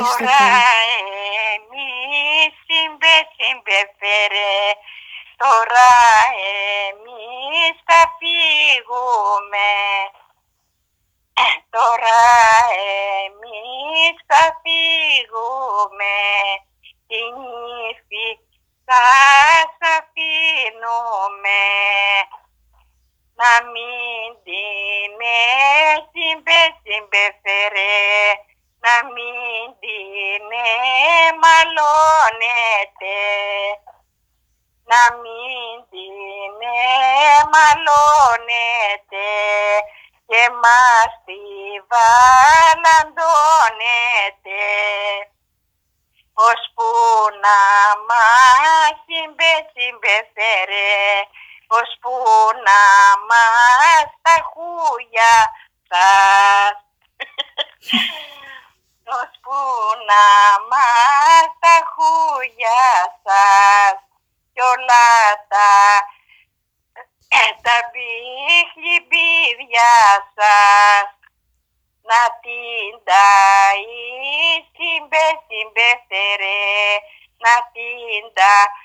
Ευχαριστώ Τώρα πολύ. εμείς συμπεφέρε, τώρα εμείς θα φύγουμε. Τώρα εμείς θα φύγουμε, την ύφη σας αφήνουμε. Να μην την συμπεφέρε, να μην την μαλώνετε, να μην την μαλώνετε και μας τη βαλαντώνετε, ώσπου να μας συμπεφέρε, ώσπου να μας τα χούια σας, ώσπου να μας τα χούια σας κι όλα τα μπιχλιμπίδια σας να την ταΐ συμπεφέρε, να την